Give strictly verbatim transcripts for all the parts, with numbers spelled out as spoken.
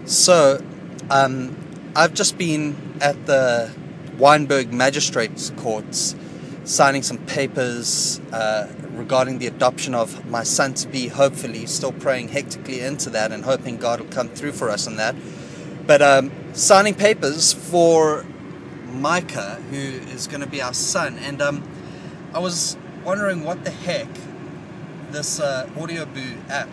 So, um, I've just been at the Wynberg Magistrates Courts signing some papers uh, regarding the adoption of my son-to-be, hopefully, still praying hectically into that and hoping God will come through for us on that. But um, signing papers for Micah, who is going to be our son. And um, I was wondering what the heck this uh, Audioboo app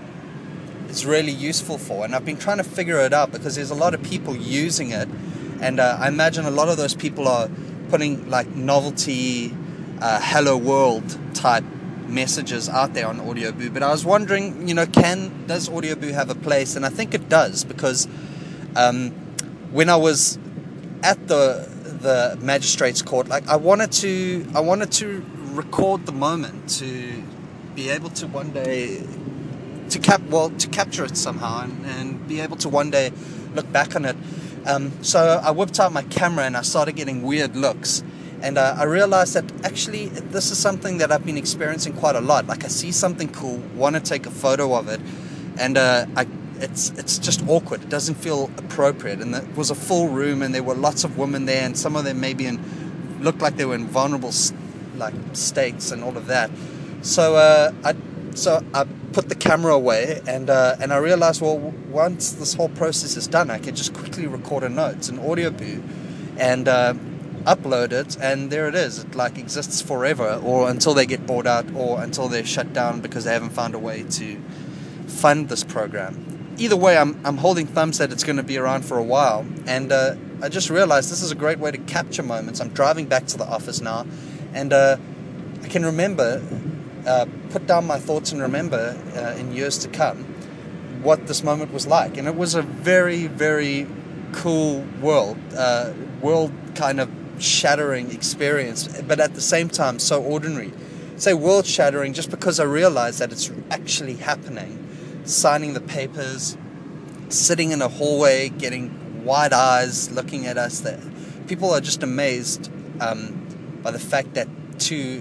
is really useful for, and I've been trying to figure it out because there's a lot of people using it, and uh, I imagine a lot of those people are putting like novelty uh, hello world type messages out there on Audioboo. But I was wondering, you know, can does Audioboo have a place? And I think it does, because um, when I was at the the magistrates court, like I wanted to I wanted to record the moment, to be able to one day to cap well to capture it somehow, and, and be able to one day look back on it. Um, so I whipped out my camera and I started getting weird looks, and uh, I realized that actually this is something that I've been experiencing quite a lot. Like I see something cool, want to take a photo of it, and uh, I it's it's just awkward. It doesn't feel appropriate. And it was a full room, and there were lots of women there, and some of them maybe in looked like they were in vulnerable like states and all of that. So uh, I so I put the camera away, and uh, and I realized, well, once this whole process is done, I can just quickly record a note in Audioboo and uh, upload it, and there it is. It like exists forever, or until they get bought out, or until they're shut down because they haven't found a way to fund this program. Either way, I'm I'm holding thumbs that it's going to be around for a while, and uh, I just realized this is a great way to capture moments. I'm driving back to the office now, and uh, I can remember. Uh, put down my thoughts and remember uh, in years to come what this moment was like. And it was a very, very cool world, uh, world kind of shattering experience, but at the same time so ordinary. Say world shattering just because I realized that it's actually happening. Signing the papers, sitting in a hallway, getting wide eyes looking at us. That people are just amazed um, by the fact that two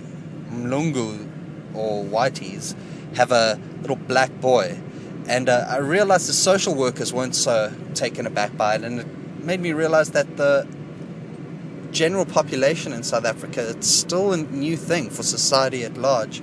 Mlungu or whiteys have a little black boy, and uh, I realized the social workers weren't so taken aback by it, and it made me realize that the general population in South Africa, it's still a new thing for society at large.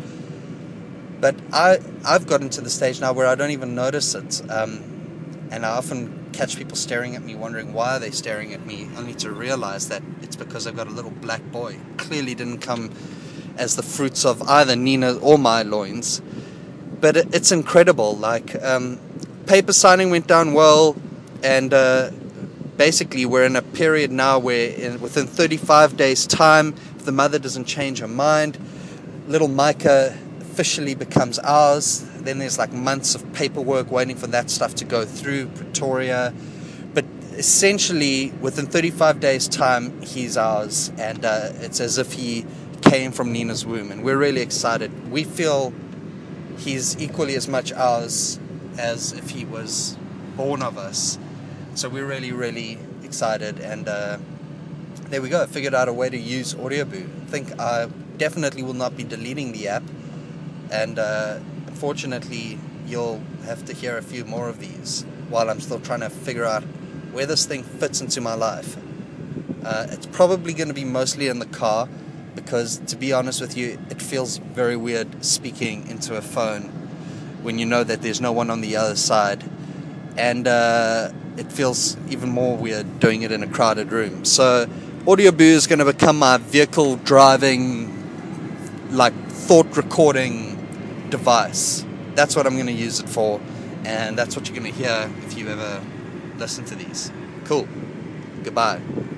But I, I've gotten to the stage now where I don't even notice it, um, and I often catch people staring at me wondering why are they staring at me, only to realize that it's because I've got a little black boy. Clearly didn't come as the fruits of either Nina or my loins, but it, it's incredible. Like um, paper signing went down well, and uh, basically we're in a period now where in, within thirty-five days time, if the mother doesn't change her mind, little Micah officially becomes ours. Then there's like months of paperwork waiting for that stuff to go through Pretoria, but essentially within thirty-five days time he's ours, and uh, it's as if he came from Nina's womb, and we're really excited. We feel he's equally as much ours as if he was born of us. So we're really, really excited, and uh, there we go. I figured out a way to use Audioboo. I think I definitely will not be deleting the app, and uh, unfortunately you'll have to hear a few more of these while I'm still trying to figure out where this thing fits into my life. Uh, it's probably going to be mostly in the car, because to be honest with you, it feels very weird speaking into a phone when you know that there's no one on the other side, and uh, it feels even more weird doing it in a crowded room. So Audioboo is going to become my vehicle driving, like thought recording device. That's what I'm going to use it for, and that's what you're going to hear if you ever listen to these. Cool. Goodbye.